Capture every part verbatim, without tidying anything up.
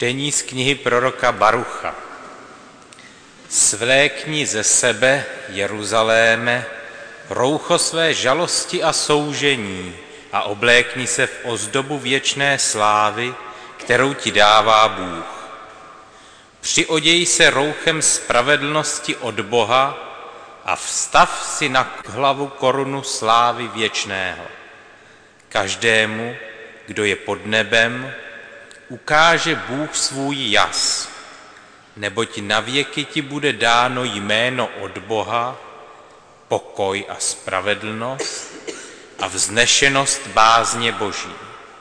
Čtení z knihy proroka Barucha. Svlékni ze sebe, Jeruzaléme, roucho své žalosti a soužení a oblékni se v ozdobu věčné slávy, kterou ti dává Bůh. Přioděj se rouchem spravedlnosti od Boha a vstav si na hlavu korunu slávy věčného. Každému, kdo je pod nebem, ukáže Bůh svůj jas, neboť navěky ti bude dáno jméno od Boha, pokoj a spravedlnost a vznešenost bázně Boží.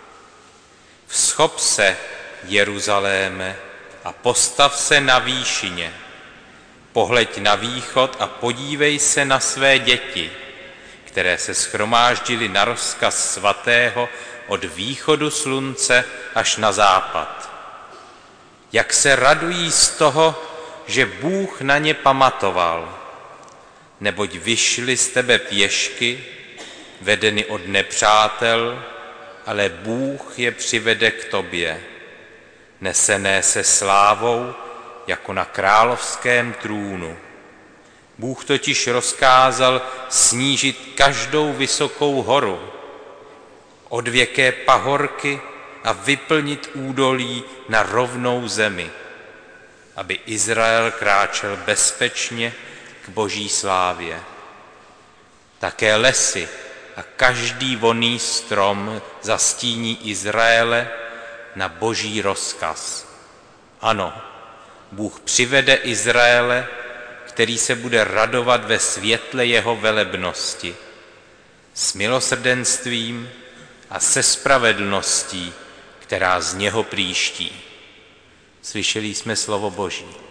Vzchop se, Jeruzaléme, a postav se na výšině. Pohleď na východ a podívej se na své děti, které se shromáždily na rozkaz svatého od východu slunce až na západ. Jak se radují z toho, že Bůh na ně pamatoval, neboť vyšly z tebe pěšky, vedeny od nepřátel, ale Bůh je přivede k tobě, nesené se slávou, jako na královském trůnu. Bůh totiž rozkázal snížit každou vysokou horu, odvěké pahorky a vyplnit údolí na rovnou zemi, aby Izrael kráčel bezpečně k Boží slávě. Také lesy a každý vonný strom zastíní Izraele na Boží rozkaz. Ano, Bůh přivede Izraele, který se bude radovat ve světle jeho velebnosti, s milosrdenstvím a se spravedlností, která z něho příští. Slyšeli jsme slovo Boží.